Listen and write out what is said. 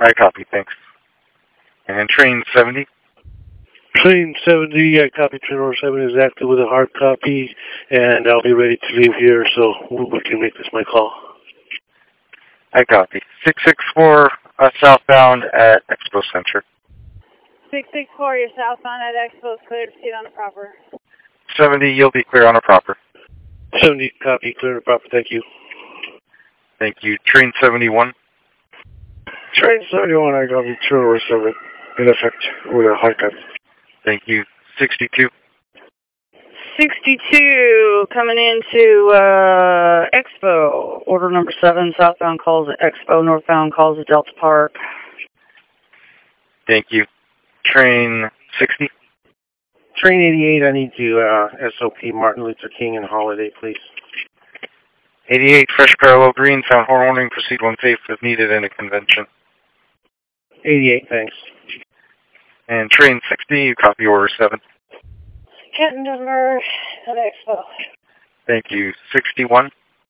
I copy, thanks. And train 70? Train 70, I copy train order 7 exactly with a hard copy, and I'll be ready to leave here so we can make this my call. I copy. 664 southbound at Expo Center. 664, you're southbound at Expo, clear to proceed on the proper. 70, you'll be clear on a proper. 70, copy, clear and proper, thank you. Thank you. Train 71? Train 71, I copy train order 7 in effect with a hard copy. Thank you. 62? 62, coming into Expo. Order number 7, southbound calls at Expo, northbound calls at Delta Park. Thank you. Train 60? Train 88, I need to SOP Martin Luther King and Holiday, please. 88, fresh parallel green, sound horn warning, proceed when safe if needed in a convention. 88, thanks. And train 60, you copy order 7. Hit number at Expo. Thank you. 61?